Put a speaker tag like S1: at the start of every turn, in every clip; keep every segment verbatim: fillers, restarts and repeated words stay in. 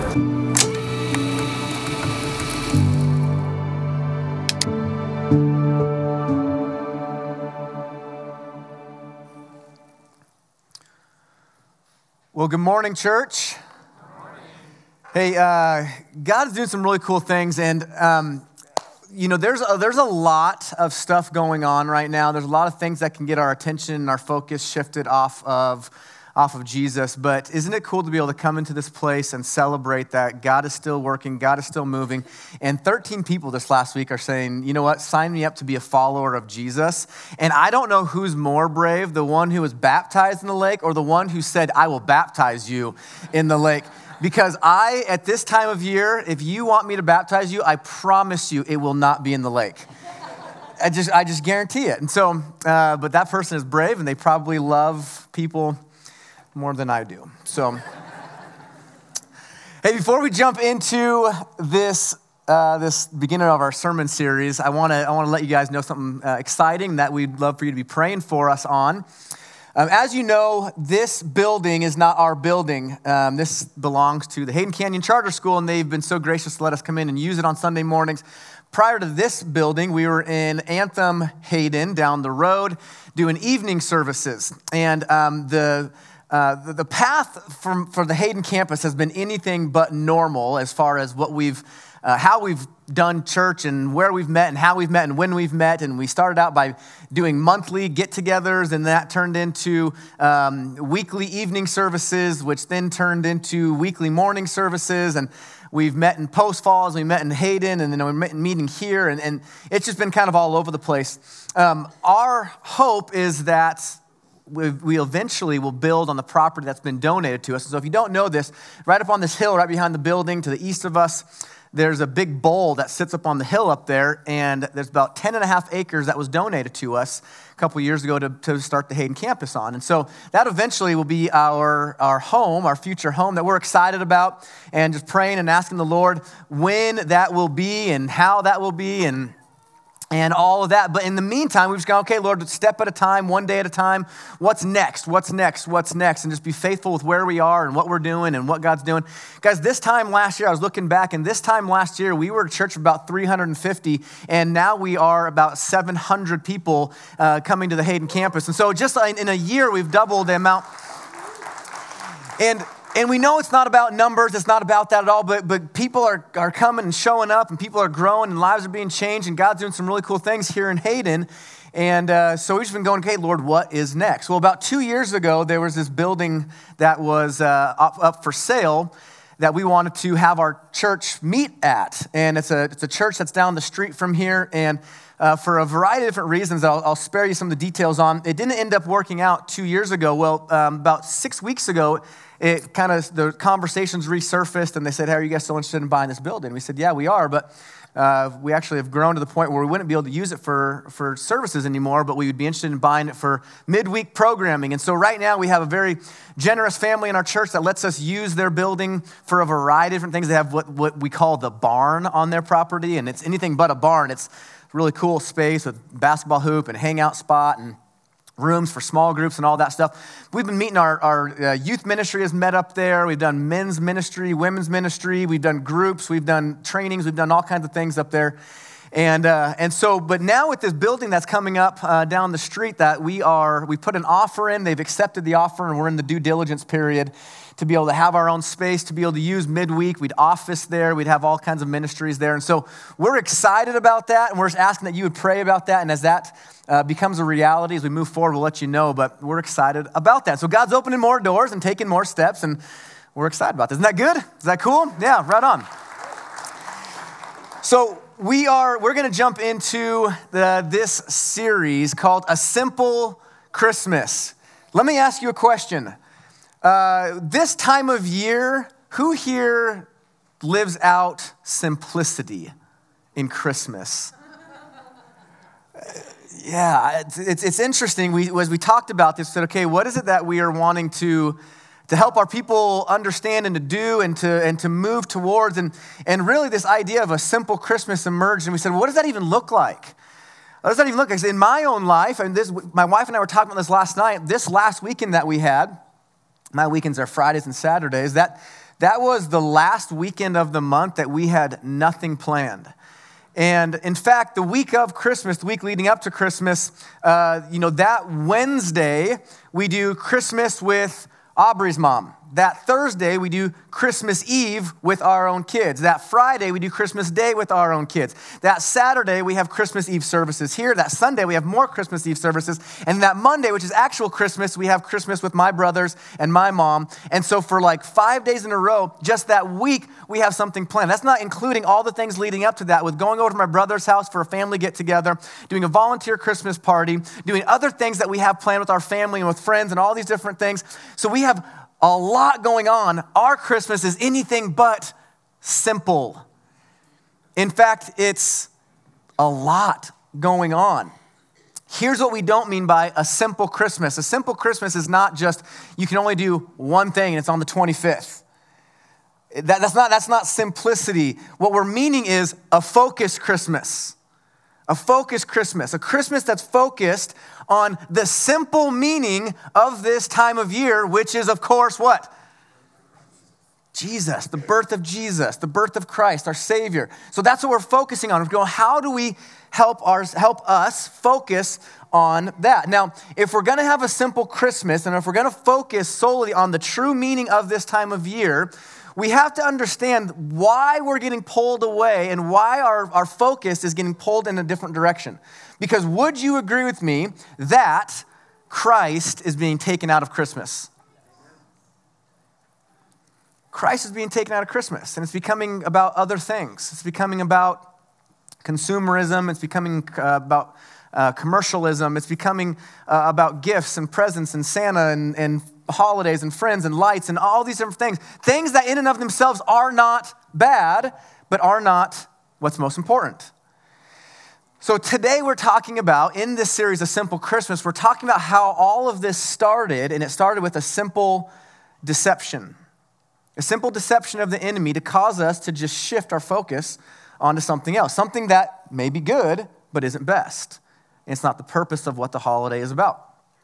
S1: Well, good morning, church. Good morning. Hey, uh, God is doing some really cool things, and um, you know, there's a, there's a lot of stuff going on right now. There's a lot of things that can get our attention and our focus shifted off of off of Jesus. But isn't it cool to be able to come into this place and celebrate that God is still working, God is still moving? And thirteen people this last week are saying, you know what, sign me up to be a follower of Jesus. And I don't know who's more brave, the one who was baptized in the lake or the one who said, I will baptize you in the lake. Because I, at this time of year, if you want me to baptize you, I promise you it will not be in the lake. I just I just guarantee it. And so, uh, but that person is brave and they probably love people more than I do. So, hey, before we jump into this uh, this beginning of our sermon series, I want to I want to let you guys know something uh, exciting that we'd love for you to be praying for us on. Um, as you know, this building is not our building. Um, this belongs to the Hayden Canyon Charter School, and they've been so gracious to let us come in and use it on Sunday mornings. Prior to this building, we were in Anthem Hayden down the road doing evening services, and um, the Uh, the, the path from, for the Hayden campus has been anything but normal as far as what we've, uh, how we've done church and where we've met and how we've met and when we've met. And we started out by doing monthly get-togethers, and that turned into um, weekly evening services, which then turned into weekly morning services. And we've met in Post Falls, we met in Hayden, and then we're meeting here. And, and it's just been kind of all over the place. Um, our hope is that We, we eventually will build on the property that's been donated to us. So if you don't know this, right up on this hill, right behind the building to the east of us, there's a big bowl that sits up on the hill up there, and there's about ten and a half acres that was donated to us a couple years ago to, to start the Hayden campus on. And so that eventually will be our, our home, our future home that we're excited about, and just praying and asking the Lord when that will be and how that will be and And all of that. But in the meantime, we've just gone, okay, Lord, step at a time, one day at a time. What's next? What's next? What's next? And just be faithful with where we are and what we're doing and what God's doing. Guys, this time last year, I was looking back, and this time last year, we were a church of about three hundred fifty, and now we are about seven hundred people uh, coming to the Hayden campus. And so just in, in a year, we've doubled the amount. And And we know it's not about numbers, it's not about that at all, but but people are, are coming and showing up, and people are growing, and lives are being changed, and God's doing some really cool things here in Hayden. And uh, so we've just been going, okay, Lord, what is next? Well, about two years ago, there was this building that was uh, up, up for sale that we wanted to have our church meet at. And it's a, it's a church that's down the street from here, and Uh, for a variety of different reasons I'll, I'll spare you some of the details on. It didn't end up working out two years ago. Well, um, about six weeks ago, it kind of, the conversations resurfaced, and they said, hey, are you guys still interested in buying this building? We said, yeah, we are, but uh, we actually have grown to the point where we wouldn't be able to use it for, for services anymore, but we would be interested in buying it for midweek programming. And so right now, we have a very generous family in our church that lets us use their building for a variety of different things. They have what, what we call the barn on their property, and it's anything but a barn. It's really cool space with basketball hoop and hangout spot and rooms for small groups and all that stuff. We've been meeting, our, our uh, youth ministry has met up there. We've done men's ministry, women's ministry. We've done groups. We've done trainings. We've done all kinds of things up there. And uh, and so, but now with this building that's coming up uh, down the street that we are, we put an offer in. They've accepted the offer, and we're in the due diligence period to be able to have our own space, to be able to use midweek. We'd office there. We'd have all kinds of ministries there. And so we're excited about that, and we're just asking that you would pray about that. And as that uh, becomes a reality, as we move forward, we'll let you know. But we're excited about that. So God's opening more doors and taking more steps, and we're excited about this. Isn't that good? Is that cool? Yeah, right on. So we are, we're going to jump into the, this series called A Simple Christmas. Let me ask you a question. Uh, this time of year, who here lives out simplicity in Christmas? Uh, yeah, it's, it's, it's interesting. We, as we talked about this, said, okay, what is it that we are wanting to to help our people understand and to do and to and to move towards? And, and really this idea of a simple Christmas emerged, and we said, well, what does that even look like? What does that even look like? In my own life, and this, my wife and I were talking about this last night, this last weekend that we had, my weekends are Fridays and Saturdays, that that was the last weekend of the month that we had nothing planned. And in fact, the week of Christmas, the week leading up to Christmas, uh, you know, that Wednesday, we do Christmas with Aubrey's mom. That Thursday, we do Christmas Eve with our own kids. That Friday, we do Christmas Day with our own kids. That Saturday, we have Christmas Eve services here. That Sunday, we have more Christmas Eve services. And that Monday, which is actual Christmas, we have Christmas with my brothers and my mom. And so for like five days in a row, just that week, we have something planned. That's not including all the things leading up to that, with going over to my brother's house for a family get-together, doing a volunteer Christmas party, doing other things that we have planned with our family and with friends and all these different things. So we have a lot going on. Our Christmas is anything but simple. In fact, it's a lot going on. Here's what we don't mean by a simple Christmas. A simple Christmas is not just you can only do one thing and it's on the twenty-fifth. That, that's not, that's not simplicity. What we're meaning is a focused Christmas. A focused Christmas. A Christmas that's focused on the simple meaning of this time of year, which is, of course, what? Jesus, the birth of Jesus, the birth of Christ, our Savior. So that's what we're focusing on. We're going, how do we help our, help us focus on that? Now, if we're going to have a simple Christmas, and if we're going to focus solely on the true meaning of this time of year, we have to understand why we're getting pulled away and why our, our focus is getting pulled in a different direction. Because would you agree with me that Christ is being taken out of Christmas? Christ is being taken out of Christmas, and it's becoming about other things. It's becoming about consumerism. It's becoming uh, about uh, commercialism. It's becoming uh, about gifts and presents and Santa and, and holidays and friends and lights and all these different things. Things that in and of themselves are not bad, but are not what's most important. So today we're talking about, in this series, A Simple Christmas, we're talking about how all of this started, and it started with a simple deception. A simple deception of the enemy to cause us to just shift our focus onto something else. Something that may be good, but isn't best. And it's not the purpose of what the holiday is about.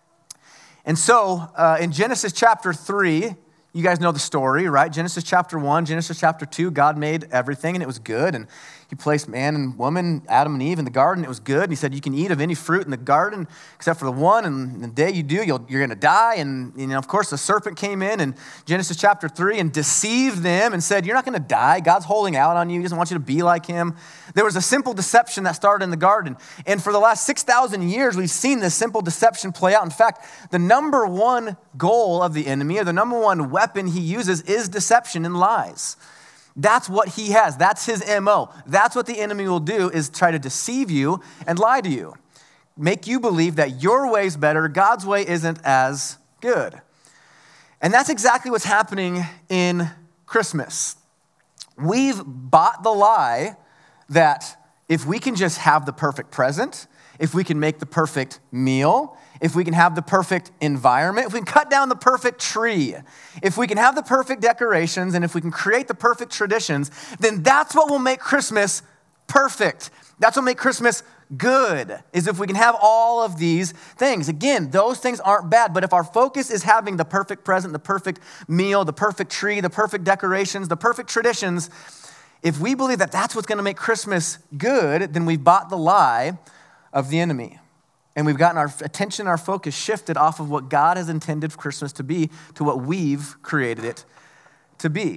S1: And so, uh, in Genesis chapter three, you guys know the story, right? Genesis chapter one, Genesis chapter two, God made everything and it was good. And he placed man and woman, Adam and Eve, in the garden. It was good. And he said, you can eat of any fruit in the garden except for the one. And the day you do, you'll, you're going to die. And, you know, of course, the serpent came in in Genesis chapter three and deceived them and said, you're not going to die. God's holding out on you. He doesn't want you to be like him. There was a simple deception that started in the garden. And for the last six thousand years, we've seen this simple deception play out. In fact, the number one goal of the enemy, or the number one weapon he uses, is deception and lies. That's what he has. That's his M O. That's what the enemy will do, is try to deceive you and lie to you. Make you believe that your way's better, God's way isn't as good. And that's exactly what's happening in Christmas. We've bought the lie that if we can just have the perfect present, if we can make the perfect meal, if we can have the perfect environment, if we can cut down the perfect tree, if we can have the perfect decorations, and if we can create the perfect traditions, then that's what will make Christmas perfect. That's what will make Christmas good, is if we can have all of these things. Again, those things aren't bad, but if our focus is having the perfect present, the perfect meal, the perfect tree, the perfect decorations, the perfect traditions, if we believe that that's what's going to make Christmas good, then we've bought the lie of the enemy. And we've gotten our attention, our focus shifted off of what God has intended for Christmas to be to what we've created it to be.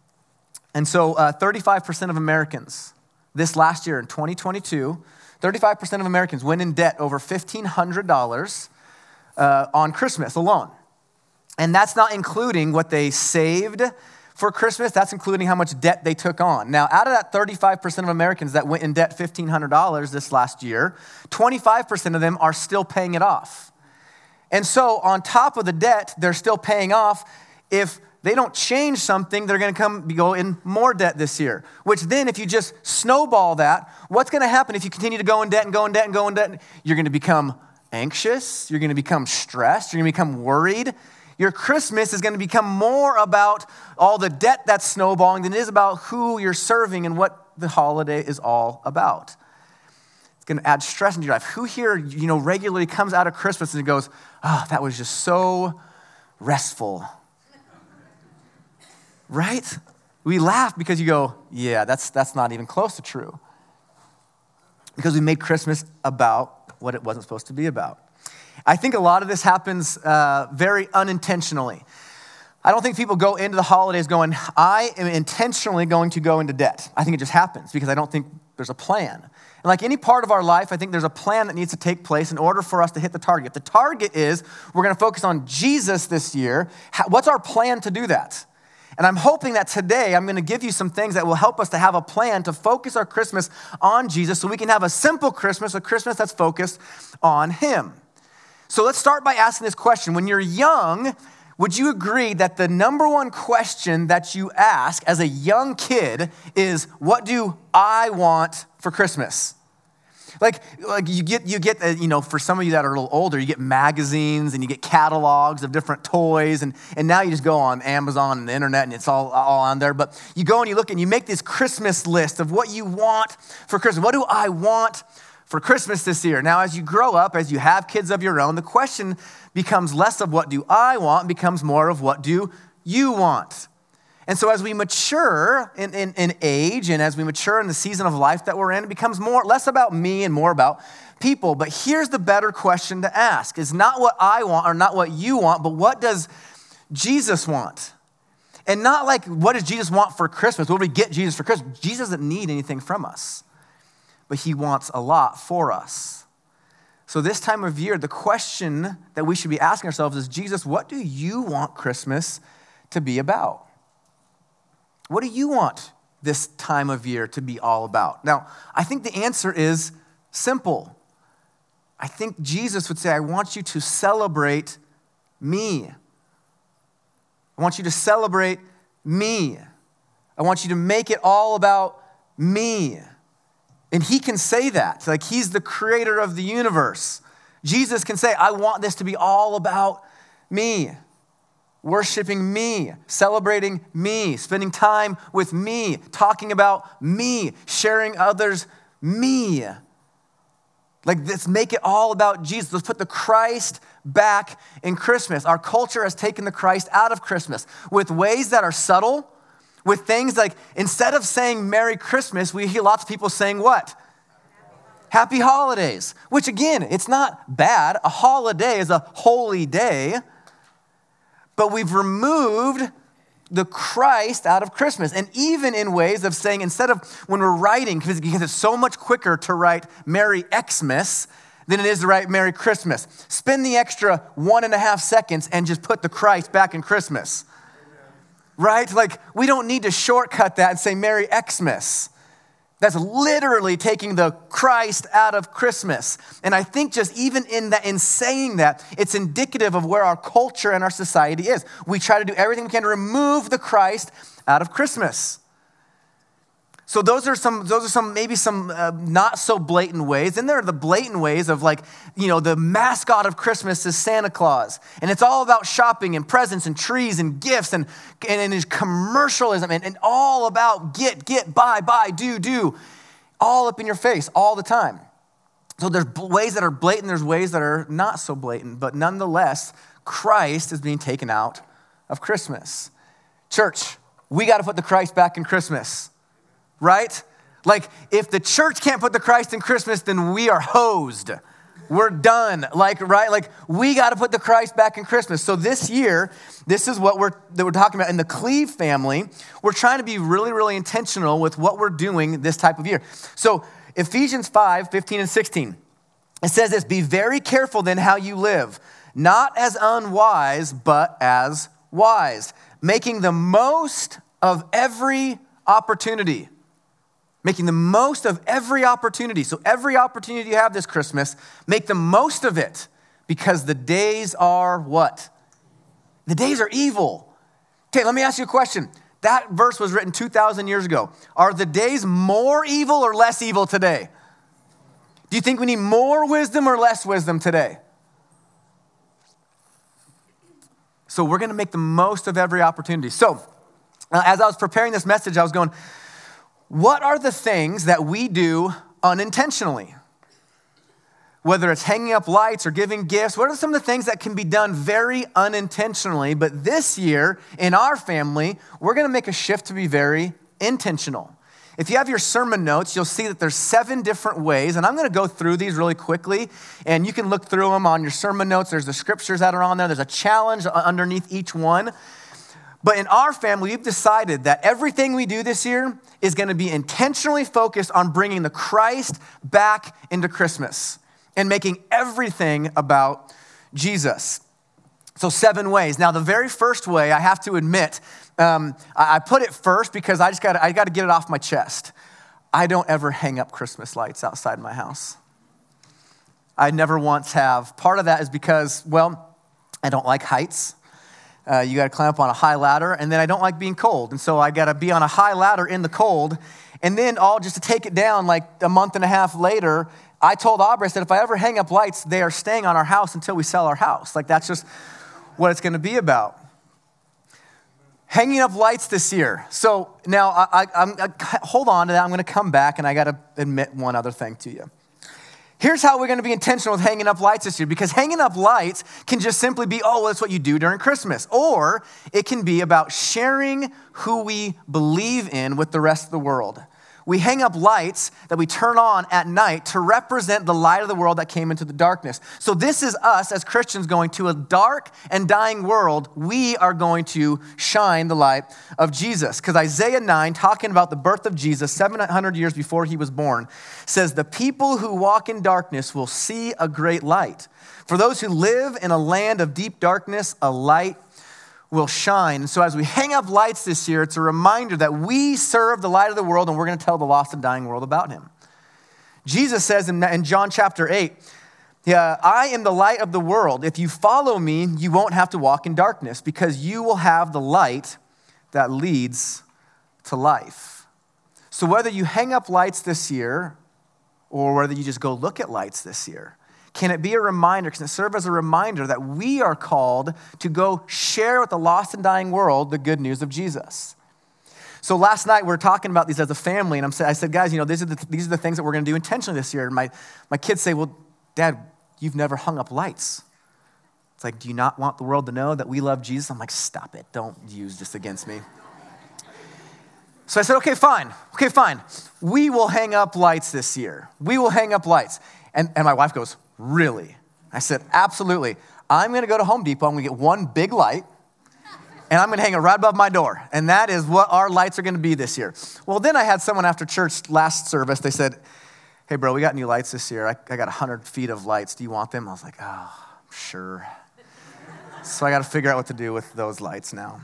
S1: And so uh, thirty-five percent of Americans this last year in twenty twenty-two, thirty-five percent of Americans went in debt over fifteen hundred dollars uh, on Christmas alone. And that's not including what they saved for Christmas. That's including how much debt they took on. Now, out of that thirty-five percent of Americans that went in debt fifteen hundred dollars this last year, twenty-five percent of them are still paying it off. And so on top of the debt they're still paying off, if they don't change something, they're going to come go in more debt this year. Which then, if you just snowball that, what's going to happen if you continue to go in debt and go in debt and go in debt? You're going to become anxious. You're going to become stressed. You're going to become worried. Your Christmas is going to become more about all the debt that's snowballing than it is about who you're serving and what the holiday is all about. It's going to add stress into your life. Who here, you know, regularly comes out of Christmas and goes, oh, that was just so restful. right? We laugh because you go, yeah, that's, that's not even close to true. Because we made Christmas about what it wasn't supposed to be about. I think a lot of this happens uh, very unintentionally. I don't think people go into the holidays going, I am intentionally going to go into debt. I think it just happens because I don't think there's a plan. And like any part of our life, I think there's a plan that needs to take place in order for us to hit the target. If the target is we're going to focus on Jesus this year, what's our plan to do that? And I'm hoping that today I'm going to give you some things that will help us to have a plan to focus our Christmas on Jesus so we can have a simple Christmas, a Christmas that's focused on him. So let's start by asking this question. When you're young, would you agree that the number one question that you ask as a young kid is, what do I want for Christmas? Like, like you get, you get, uh, you know, for some of you that are a little older, you get magazines and you get catalogs of different toys, and, and now you just go on Amazon and the internet and it's all, all on there. But you go and you look and you make this Christmas list of what you want for Christmas. What do I want for Christmas this year? Now, as you grow up, as you have kids of your own, the question becomes less of what do I want and becomes more of what do you want? And so as we mature in, in, in age and as we mature in the season of life that we're in, it becomes more less about me and more about people. But here's the better question to ask. It's not what I want or not what you want, but what does Jesus want? And not like, what does Jesus want for Christmas? What do we get Jesus for Christmas? Jesus doesn't need anything from us, but he wants a lot for us. So this time of year, the question that we should be asking ourselves is, Jesus, what do you want Christmas to be about? What do you want this time of year to be all about? Now, I think the answer is simple. I think Jesus would say, I want you to celebrate me. I want you to celebrate me. I want you to make it all about me. And he can say that. Like, he's the creator of the universe. Jesus can say, I want this to be all about me. Worshiping me, celebrating me, spending time with me, talking about me, sharing others me. Like, let's make it all about Jesus. Let's put the Christ back in Christmas. Our culture has taken the Christ out of Christmas with ways that are subtle, with things like, instead of saying Merry Christmas, we hear lots of people saying what? Happy holidays. Which again, it's not bad. A holiday is a holy day. But we've removed the Christ out of Christmas. And even in ways of saying, instead of when we're writing, because it's so much quicker to write Merry Xmas than it is to write Merry Christmas. Spend the extra one and a half seconds and just put the Christ back in Christmas. Right? Like, we don't need to shortcut that and say Merry Xmas. That's literally taking the Christ out of Christmas. And I think just even in that, in saying that, it's indicative of where our culture and our society is. We try to do everything we can to remove the Christ out of Christmas. So those are some, those are some, maybe some uh, not so blatant ways. Then there are the blatant ways of, like, you know, the mascot of Christmas is Santa Claus. And it's all about shopping and presents and trees and gifts and, and, and his commercialism and, and all about get, get, buy, buy, do, do. All up in your face all the time. So there's ways that are blatant, there's ways that are not so blatant. But nonetheless, Christ is being taken out of Christmas. Church, we got to put the Christ back in Christmas. Right? Like, if the church can't put the Christ in Christmas, then we are hosed. We're done. Like, right? Like, we got to put the Christ back in Christmas. So this year, this is what we're that we're talking about in the Cleve family. We're trying to be really, really intentional with what we're doing this type of year. So Ephesians five, fifteen and sixteen, it says this, be very careful then how you live, not as unwise, but as wise, making the most of every opportunity. Making the most of every opportunity. So every opportunity you have this Christmas, make the most of it, because the days are what? The days are evil. Okay, let me ask you a question. That verse was written two thousand years ago. Are the days more evil or less evil today? Do you think we need more wisdom or less wisdom today? So we're going to make the most of every opportunity. So uh, as I was preparing this message, I was going, what are the things that we do unintentionally? whether it's hanging up lights or giving gifts, what are some of the things that can be done very unintentionally? But this year in our family, we're going to make a shift to be very intentional. If you have your sermon notes, you'll see that there's seven different ways, and I'm going to go through these really quickly, and you can look through them on your sermon notes. There's the scriptures that are on there. There's a challenge underneath each one. But in our family, we've decided that everything we do this year is going to be intentionally focused on bringing the Christ back into Christmas and making everything about Jesus. So seven ways. Now, the very first way, I have to admit, um, I, I put it first because I just got I got to get it off my chest. I don't ever hang up Christmas lights outside my house. I never once have. Part of that is because, well, I don't like heights. Uh, you got to climb up on a high ladder, and then I don't like being cold, and so I got to be on a high ladder in the cold, and then all just to take it down like a month and a half later. I told Aubrey, I said, if I ever hang up lights, they are staying on our house until we sell our house. Like, that's just what it's going to be about. Hanging up lights this year. So now, I, I, I'm, I, hold on to that. I'm going to come back, and I got to admit one other thing to you. Here's how we're going to be intentional with hanging up lights this year, because hanging up lights can just simply be, oh, well, that's what you do during Christmas. Or it can be about sharing who we believe in with the rest of the world. We hang up lights that we turn on at night to represent the light of the world that came into the darkness. So this is us as Christians going to a dark and dying world. We are going to shine the light of Jesus. Because Isaiah nine, talking about the birth of Jesus, seven hundred years before he was born, says, the people who walk in darkness will see a great light. For those who live in a land of deep darkness, a light will shine. So as we hang up lights this year, it's a reminder that we serve the light of the world, and we're going to tell the lost and dying world about him. Jesus says in, in John chapter eight, yeah, I am the light of the world. If you follow me, you won't have to walk in darkness, because you will have the light that leads to life. So whether you hang up lights this year or whether you just go look at lights this year, can it be a reminder, can it serve as a reminder that we are called to go share with the lost and dying world the good news of Jesus? So last night we were talking about these as a family, and I'm, I said, guys, you know, these are the, these are the things that we're going to do intentionally this year. And my, my kids say, well, Dad, you've never hung up lights. It's like, do you not want the world to know that we love Jesus? I'm like, stop it. Don't use this against me. So I said, okay, fine. Okay, fine. We will hang up lights this year. We will hang up lights. And, and my wife goes, really? I said, absolutely. I'm going to go to Home Depot. I'm going to get one big light, and I'm going to hang it right above my door. And that is what our lights are going to be this year. Well, then I had someone after church last service. They said, hey, bro, we got new lights this year. I, I got one hundred feet of lights. Do you want them? I was like, oh, sure. So I got to figure out what to do with those lights now.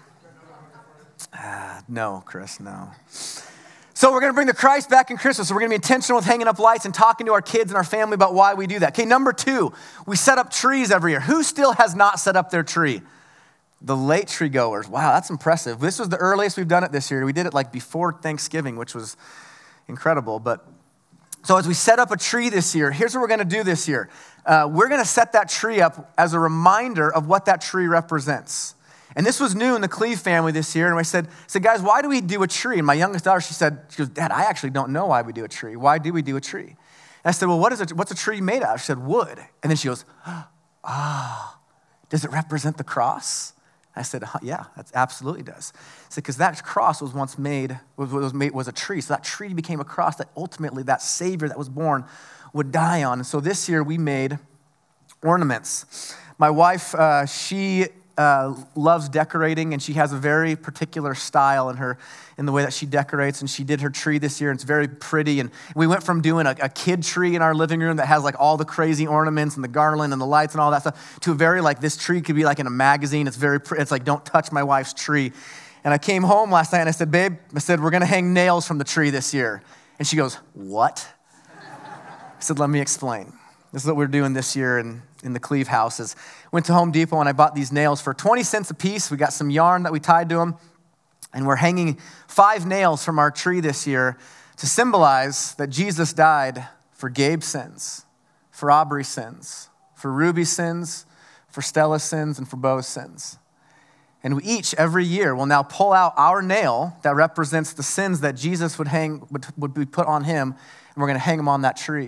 S1: Uh, no, Chris, no. So we're going to bring the Christ back in Christmas. So we're going to be intentional with hanging up lights and talking to our kids and our family about why we do that. Okay, number two, we set up trees every year. Who still has not set up their tree? The late tree goers. Wow, that's impressive. This was the earliest we've done it this year. We did it like before Thanksgiving, which was incredible. But so as we set up a tree this year, here's what we're going to do this year. Uh, we're going to set that tree up as a reminder of what that tree represents. And this was new in the Cleve family this year. And I said, I said, guys, why do we do a tree? And my youngest daughter, she said, she goes, Dad, I actually don't know why we do a tree. Why do we do a tree? And I said, well, what is it? What's a tree made of? She said, wood. And then she goes, ah, oh, does it represent the cross? I said, yeah, that absolutely does. I said, because that cross was once made, was, was made, was a tree. So that tree became a cross that ultimately that Savior that was born would die on. And so this year we made ornaments. My wife, uh, she uh, loves decorating, and she has a very particular style in her, in the way that she decorates. And she did her tree this year, and it's very pretty. And we went from doing a, a kid tree in our living room that has like all the crazy ornaments and the garland and the lights and all that stuff, to a very like, this tree could be like in a magazine. It's very, it's like, don't touch my wife's tree. And I came home last night and I said, babe, I said, we're gonna hang nails from the tree this year. And she goes, what? I said, let me explain. This is what we're doing this year in, in the Cleve house. Is went to Home Depot and I bought these nails for twenty cents a piece. We got some yarn that we tied to them. And we're hanging five nails from our tree this year to symbolize that Jesus died for Gabe's sins, for Aubrey's sins, for Ruby's sins, for Stella's sins, and for Bo's sins. And we each, every year, will now pull out our nail that represents the sins that Jesus would hang, would, would be put on him, and we're going to hang them on that tree,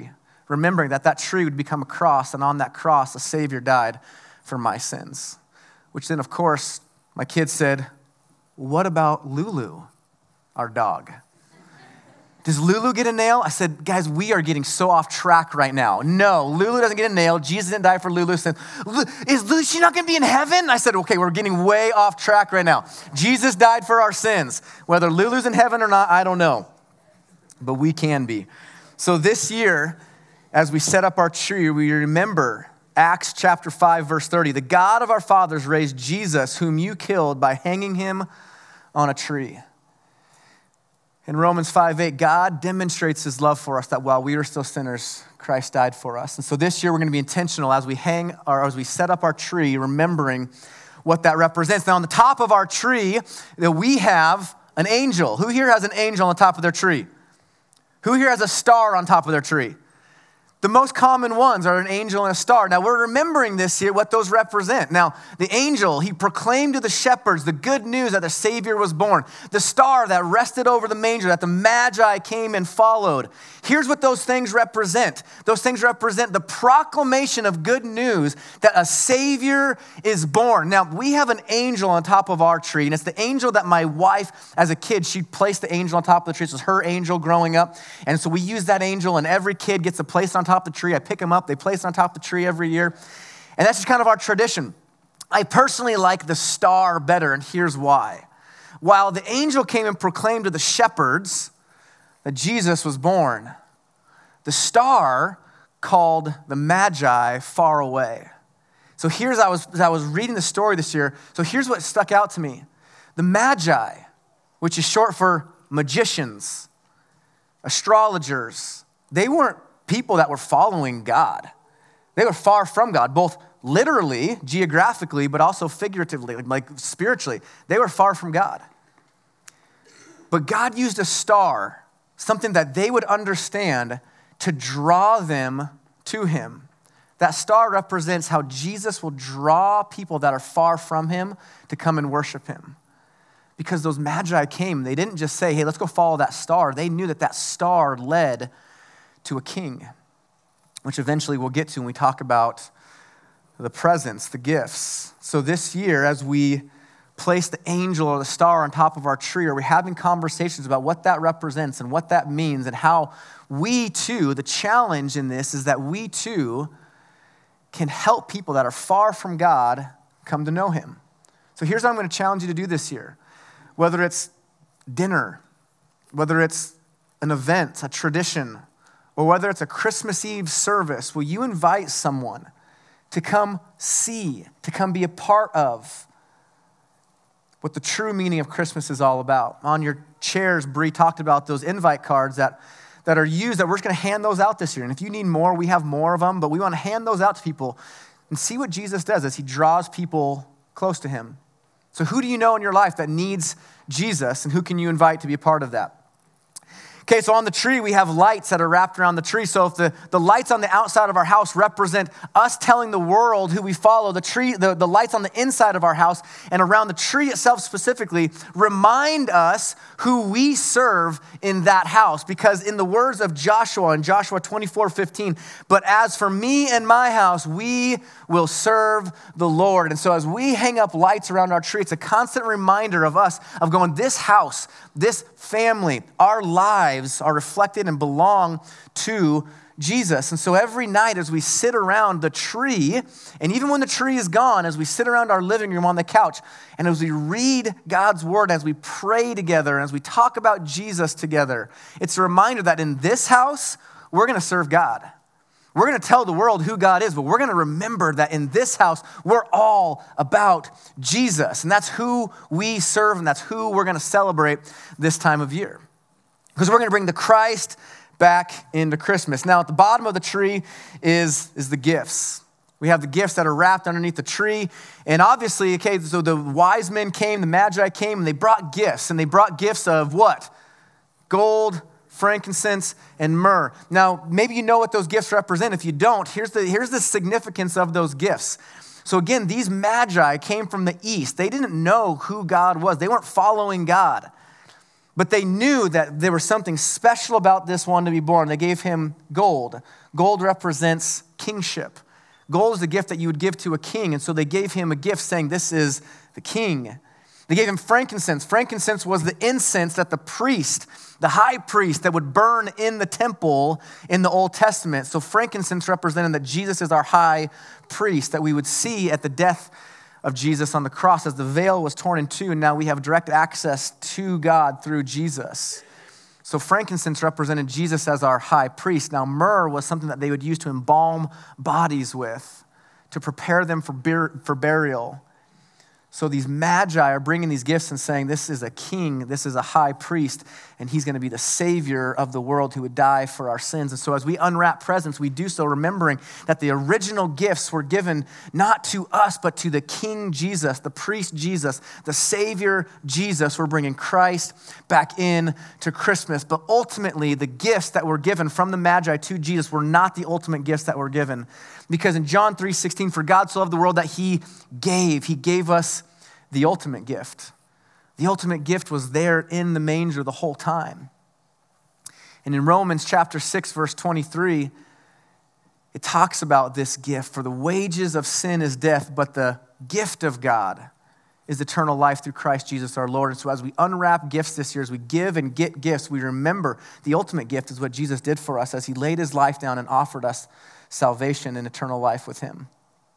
S1: remembering that that tree would become a cross, and on that cross, a Savior died for my sins. Which then, of course, my kids said, what about Lulu, our dog? Does Lulu get a nail? I said, guys, we are getting so off track right now. No, Lulu doesn't get a nail. Jesus didn't die for Lulu. I said, is Lulu, she not going to be in heaven? I said, okay, we're getting way off track right now. Jesus died for our sins. Whether Lulu's in heaven or not, I don't know. But we can be. So this year, as we set up our tree, we remember Acts chapter five, verse thirty. The God of our fathers raised Jesus, whom you killed by hanging him on a tree. In Romans five eight, God demonstrates his love for us that while we were still sinners, Christ died for us. And so this year we're going to be intentional as we hang or as we set up our tree, remembering what that represents. Now on the top of our tree, that we have an angel. Who here has an angel on the top of their tree? Who here has a star on top of their tree? The most common ones are an angel and a star. Now, we're remembering this here, what those represent. Now, the angel, he proclaimed to the shepherds the good news that the Savior was born. The star that rested over the manger, that the Magi came and followed. Here's what those things represent. Those things represent the proclamation of good news that a Savior is born. Now, we have an angel on top of our tree, and it's the angel that my wife, as a kid, she placed the angel on top of the tree. This was her angel growing up. And so we use that angel, and every kid gets a place on top of the tree. I pick them up. They place on top of the tree every year. And that's just kind of our tradition. I personally like the star better, and here's why. While the angel came and proclaimed to the shepherds that Jesus was born, the star called the Magi far away. So here's, I was, as I was reading the story this year, so here's what stuck out to me. The Magi, which is short for magicians, astrologers, they weren't people that were following God. They were far from God, both literally, geographically, but also figuratively, like spiritually. They were far from God. But God used a star, something that they would understand, to draw them to him. That star represents how Jesus will draw people that are far from him to come and worship him. Because those Magi came, they didn't just say, hey, let's go follow that star. They knew that that star led to a king, which eventually we'll get to when we talk about the presents, the gifts. So this year, as we place the angel or the star on top of our tree, are we having conversations about what that represents and what that means and how we too, the challenge in this is that we too can help people that are far from God come to know him. So here's what I'm going to challenge you to do this year. Whether it's dinner, whether it's an event, a tradition, or whether it's a Christmas Eve service, will you invite someone to come see, to come be a part of what the true meaning of Christmas is all about? On your chairs, Bree talked about those invite cards that, that are used, that we're just going to hand those out this year. And if you need more, we have more of them, but we want to hand those out to people and see what Jesus does as he draws people close to him. So who do you know in your life that needs Jesus, and who can you invite to be a part of that? Okay, so on the tree, we have lights that are wrapped around the tree. So if the, the lights on the outside of our house represent us telling the world who we follow, the tree, the, the lights on the inside of our house and around the tree itself specifically remind us who we serve in that house. Because in the words of Joshua in Joshua twenty-four fifteen, but as for me and my house, we will serve the Lord. And so as we hang up lights around our tree, it's a constant reminder of us of going, this house, this family, our lives are reflected and belong to Jesus. And so every night as we sit around the tree, and even when the tree is gone, as we sit around our living room on the couch, and as we read God's word, as we pray together, and as we talk about Jesus together, it's a reminder that in this house, we're going to serve God. We're going to tell the world who God is, but we're going to remember that in this house, we're all about Jesus. And that's who we serve, and that's who we're going to celebrate this time of year. Because we're going to bring the Christ back into Christmas. Now, at the bottom of the tree is, is the gifts. We have the gifts that are wrapped underneath the tree. And obviously, okay, so the wise men came, the Magi came, and they brought gifts. And they brought gifts of what? Gold, frankincense, and myrrh. Now, maybe you know what those gifts represent. If you don't, here's the, here's the significance of those gifts. So again, these Magi came from the east. They didn't know who God was. They weren't following God. But they knew that there was something special about this one to be born. They gave him gold. Gold represents kingship. Gold is the gift that you would give to a king. And so they gave him a gift saying, this is the king. They gave him frankincense. Frankincense was the incense that the priest, the high priest, that would burn in the temple in the Old Testament. So frankincense represented that Jesus is our high priest, that we would see at the death of Jesus on the cross as the veil was torn in two, and now we have direct access to God through Jesus. So frankincense represented Jesus as our high priest. Now myrrh was something that they would use to embalm bodies with, to prepare them for, bur- for burial. So these magi are bringing these gifts and saying, this is a king, this is a high priest, and he's going to be the savior of the world who would die for our sins. And so as we unwrap presents, we do so remembering that the original gifts were given not to us, but to the King Jesus, the priest Jesus, the savior Jesus. We're bringing Christ back in to Christmas. But ultimately, the gifts that were given from the magi to Jesus were not the ultimate gifts that were given. Because in John three sixteen, for God so loved the world that he gave. He gave us the ultimate gift. The ultimate gift was there in the manger the whole time. And in Romans chapter six, verse twenty-three, it talks about this gift. For the wages of sin is death, but the gift of God is eternal life through Christ Jesus our Lord. And so as we unwrap gifts this year, as we give and get gifts, we remember the ultimate gift is what Jesus did for us as he laid his life down and offered us salvation and eternal life with him.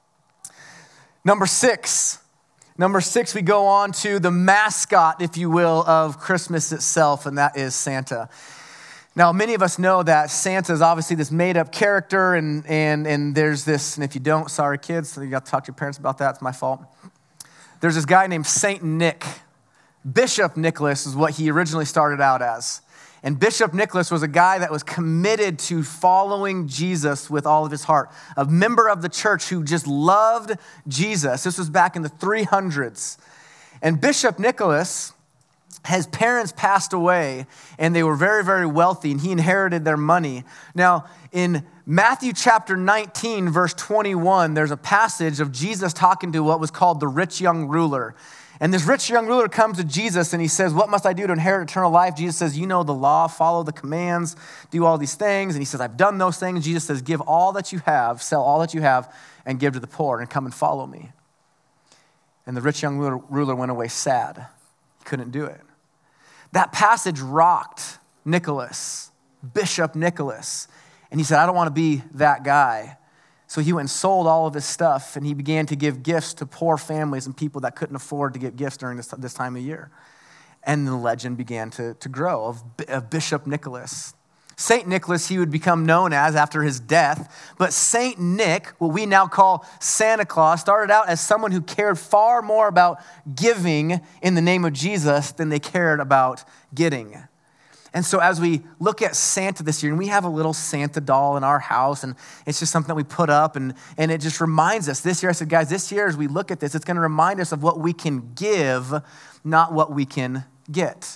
S1: Number six. Number six, we go on to the mascot, if you will, of Christmas itself, and that is Santa. Now, many of us know that Santa is obviously this made-up character, and, and, and there's this, and if you don't, sorry kids, so you got to talk to your parents about that, it's my fault. There's this guy named Saint Nick. Bishop Nicholas is what he originally started out as. And Bishop Nicholas was a guy that was committed to following Jesus with all of his heart. A member of the church who just loved Jesus. This was back in the three hundreds. And Bishop Nicholas, his parents passed away and they were very, very wealthy and he inherited their money. Now, in Matthew chapter nineteen, verse twenty-one, there's a passage of Jesus talking to what was called the rich young ruler. And this rich young ruler comes to Jesus and he says, what must I do to inherit eternal life? Jesus says, you know the law, follow the commands, do all these things. And he says, I've done those things. Jesus says, give all that you have, sell all that you have, and give to the poor, and come and follow me. And the rich young ruler went away sad. He couldn't do it. That passage rocked Nicholas, Bishop Nicholas. And he said, I don't want to be that guy. So he went and sold all of his stuff, and he began to give gifts to poor families and people that couldn't afford to get gifts during this, this time of year. And the legend began to, to grow of, of Bishop Nicholas. Saint Nicholas, he would become known as after his death. But Saint Nick, what we now call Santa Claus, started out as someone who cared far more about giving in the name of Jesus than they cared about getting. And so as we look at Santa this year, and we have a little Santa doll in our house, and it's just something that we put up, and, and it just reminds us. This year, I said, guys, this year as we look at this, it's going to remind us of what we can give, not what we can get.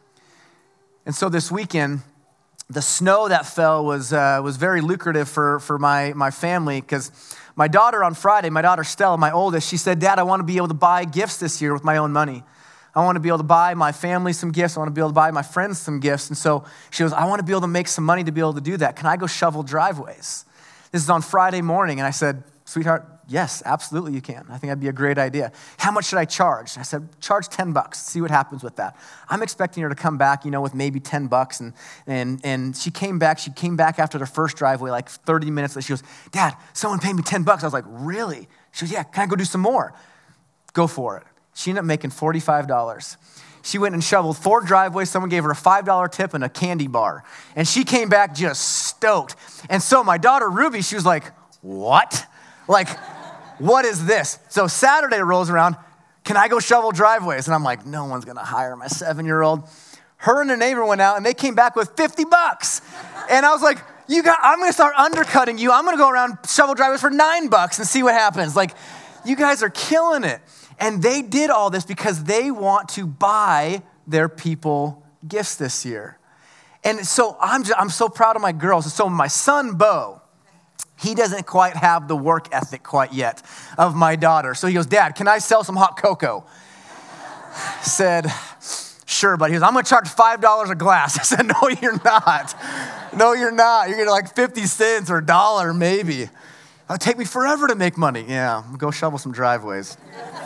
S1: And so this weekend, the snow that fell was uh, was very lucrative for, for my, my family, because my daughter on Friday, my daughter Stella, my oldest, she said, Dad, I want to be able to buy gifts this year with my own money. I want to be able to buy my family some gifts. I want to be able to buy my friends some gifts. And so she goes, I want to be able to make some money to be able to do that. Can I go shovel driveways? This is on Friday morning. And I said, sweetheart, yes, absolutely you can. I think that'd be a great idea. How much should I charge? I said, charge ten bucks. See what happens with that. I'm expecting her to come back, you know, with maybe ten bucks. And and and she came back. She came back after the first driveway, like thirty minutes later. She goes, Dad, someone paid me ten bucks. I was like, really? She goes, yeah, can I go do some more? Go for it. She ended up making forty-five dollars. She went and shoveled four driveways. Someone gave her a five dollar tip and a candy bar. And she came back just stoked. And so my daughter, Ruby, she was like, what? Like, what is this? So Saturday rolls around. Can I go shovel driveways? And I'm like, no one's going to hire my seven-year-old. Her and her neighbor went out, and they came back with fifty bucks. And I was like, you got, I'm going to start undercutting you. I'm going to go around shovel driveways for nine bucks and see what happens. Like, you guys are killing it. And they did all this because they want to buy their people gifts this year. And so I'm just, I'm so proud of my girls. So my son, Bo, he doesn't quite have the work ethic quite yet of my daughter. So he goes, Dad, can I sell some hot cocoa? Said, sure, but he goes, I'm going to charge five dollars a glass. I said, no, you're not. No, you're not. You're going to like fifty cents or a dollar maybe. It'll take me forever to make money. Yeah, go shovel some driveways.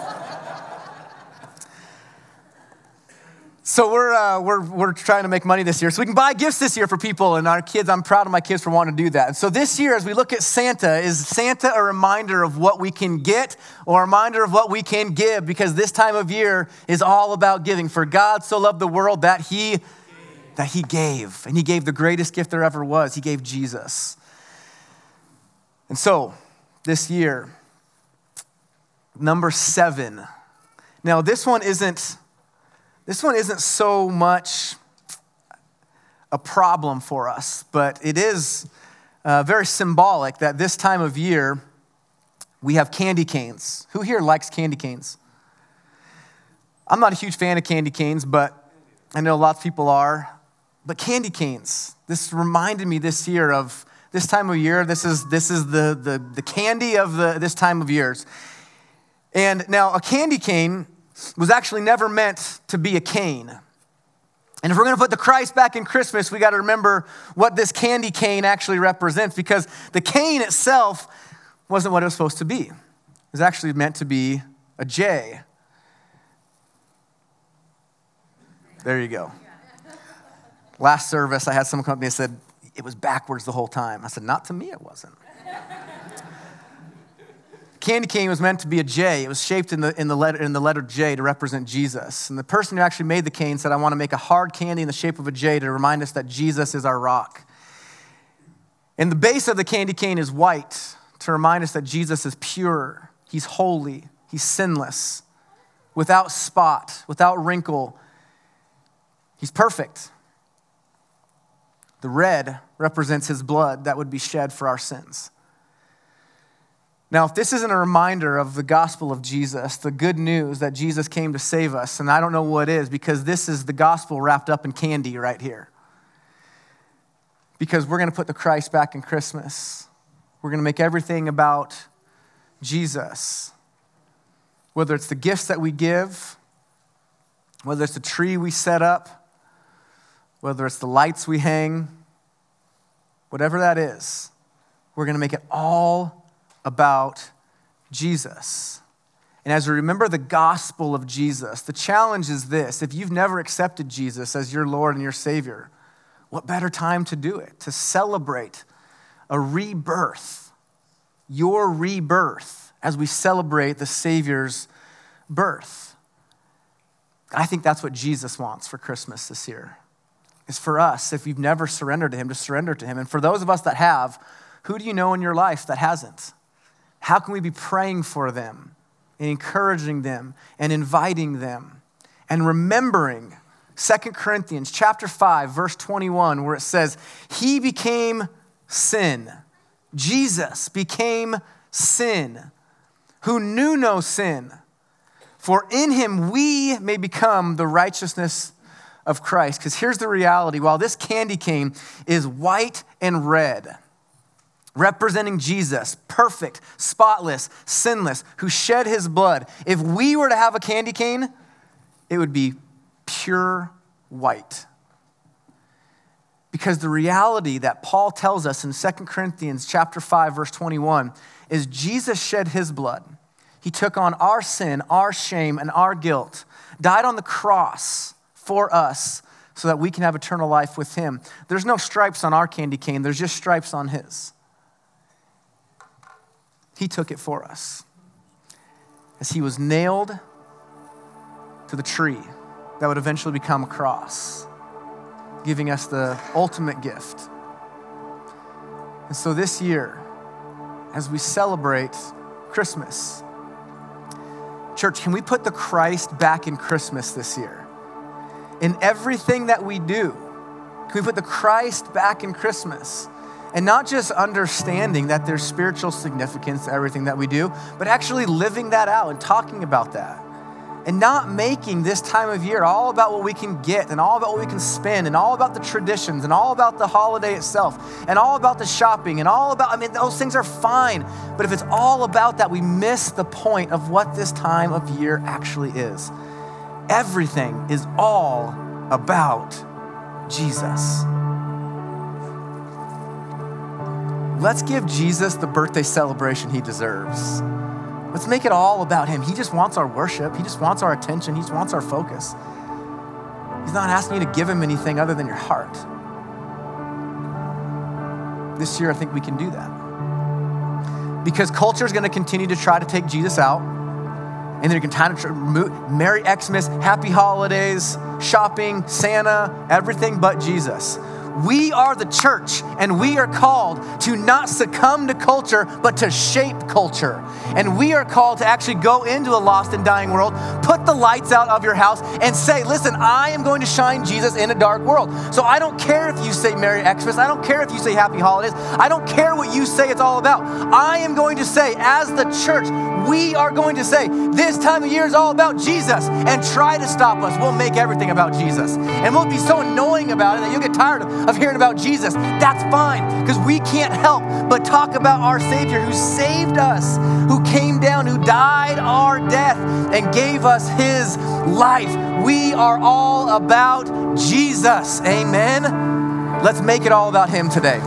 S1: So we're, uh, we're, we're trying to make money this year so we can buy gifts this year for people and our kids. I'm proud of my kids for wanting to do that. And so this year, as we look at Santa, is Santa a reminder of what we can get or a reminder of what we can give? Because this time of year is all about giving. For God so loved the world that he, that he gave. And he gave the greatest gift there ever was. He gave Jesus. And so this year, number seven. Now this one isn't... This one isn't so much a problem for us, but it is uh, very symbolic that this time of year, we have candy canes. Who here likes candy canes? I'm not a huge fan of candy canes, but I know lots of people are. But candy canes, this reminded me this year of this time of year. This is this is the, the, the candy of the this time of years. And now a candy cane was actually never meant to be a cane. And if we're going to put the Christ back in Christmas, we got to remember what this candy cane actually represents, because the cane itself wasn't what it was supposed to be. It was actually meant to be a J. There you go. Last service, I had someone come up to me and said, it was backwards the whole time. I said, not to me, it wasn't. Candy cane was meant to be a J. It was shaped in the, in the letter in the letter J to represent Jesus. And the person who actually made the cane said, I want to make a hard candy in the shape of a J to remind us that Jesus is our rock. And the base of the candy cane is white to remind us that Jesus is pure. He's holy. He's sinless, without spot, without wrinkle. He's perfect. The red represents his blood that would be shed for our sins. Now, if this isn't a reminder of the gospel of Jesus, the good news that Jesus came to save us, and I don't know what is, because this is the gospel wrapped up in candy right here. Because we're going to put the Christ back in Christmas. We're going to make everything about Jesus. Whether it's the gifts that we give, whether it's the tree we set up, whether it's the lights we hang, whatever that is, we're going to make it all about Jesus. And as we remember the gospel of Jesus, the challenge is this: if you've never accepted Jesus as your Lord and your Savior, what better time to do it? To celebrate a rebirth, your rebirth, as we celebrate the Savior's birth. I think that's what Jesus wants for Christmas this year. Is for us, if you've never surrendered to him, to surrender to him. And for those of us that have, who do you know in your life that hasn't? How can we be praying for them and encouraging them and inviting them and remembering Second Corinthians chapter five, verse twenty-one, where it says, he became sin. Jesus became sin, who knew no sin. For in him we may become the righteousness of Christ. Because here's the reality. While this candy cane is white and red, representing Jesus, perfect, spotless, sinless, who shed his blood. If we were to have a candy cane, it would be pure white. Because the reality that Paul tells us in Second Corinthians chapter five, verse twenty-one, is Jesus shed his blood. He took on our sin, our shame, and our guilt, died on the cross for us so that we can have eternal life with him. There's no stripes on our candy cane. There's just stripes on his. He took it for us as he was nailed to the tree that would eventually become a cross, giving us the ultimate gift. And so this year, as we celebrate Christmas, church, can we put the Christ back in Christmas this year? In everything that we do, can we put the Christ back in Christmas? And not just understanding that there's spiritual significance to everything that we do, but actually living that out and talking about that. And not making this time of year all about what we can get and all about what we can spend and all about the traditions and all about the holiday itself and all about the shopping and all about, I mean, those things are fine. But if it's all about that, we miss the point of what this time of year actually is. Everything is all about Jesus. Let's give Jesus the birthday celebration he deserves. Let's make it all about him. He just wants our worship. He just wants our attention. He just wants our focus. He's not asking you to give him anything other than your heart. This year, I think we can do that. Because culture is going to continue to try to take Jesus out. And they're going to kind of try, Merry Xmas, Happy Holidays, shopping, Santa, everything but Jesus. We are the church, and we are called to not succumb to culture, but to shape culture. And we are called to actually go into a lost and dying world, put the lights out of your house, and say, listen, I am going to shine Jesus in a dark world. So I don't care if you say Merry Xmas. I don't care if you say Happy Holidays. I don't care what you say it's all about. I am going to say, as the church, we are going to say, this time of year is all about Jesus, and try to stop us. We'll make everything about Jesus. And we'll be so annoying about it that you'll get tired of of hearing about Jesus. That's fine, because we can't help but talk about our Savior who saved us, who came down, who died our death and gave us his life. We are all about Jesus. Amen. Let's make it all about him today.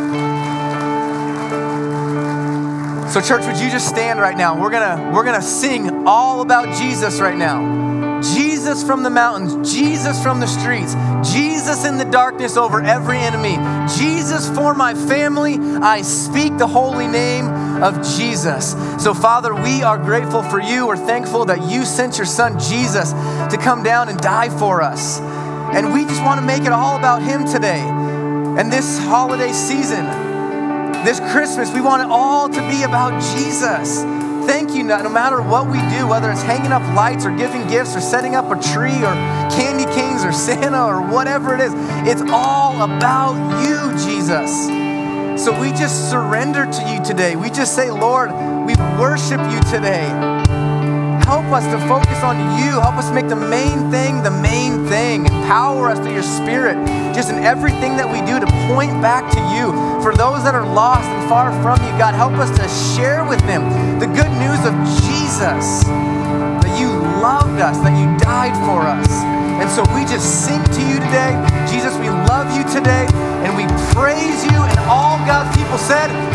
S1: So church, would you just stand right now? We're gonna we're gonna sing all about Jesus right now. Jesus from the mountains, Jesus from the streets, Jesus in the darkness over every enemy, Jesus for my family. I speak the holy name of Jesus. So Father, we are grateful for you. We're thankful that you sent your son Jesus to come down and die for us. And we just want to make it all about him today. And this holiday season, this Christmas, we want it all to be about Jesus. Thank you, no matter what we do, whether it's hanging up lights or giving gifts or setting up a tree or candy canes or Santa or whatever it is, it's all about you, Jesus. So we just surrender to you today. We just say, Lord, we worship you today. Help us to focus on you. Help us make the main thing the main thing. Empower us through your Spirit, just in everything that we do, to point back to you. For those that are lost and far from you, God, help us to share with them the good news of Jesus, that you loved us, that you died for us. And so we just sing to you today. Jesus, we love you today, and we praise you. And all God's people said,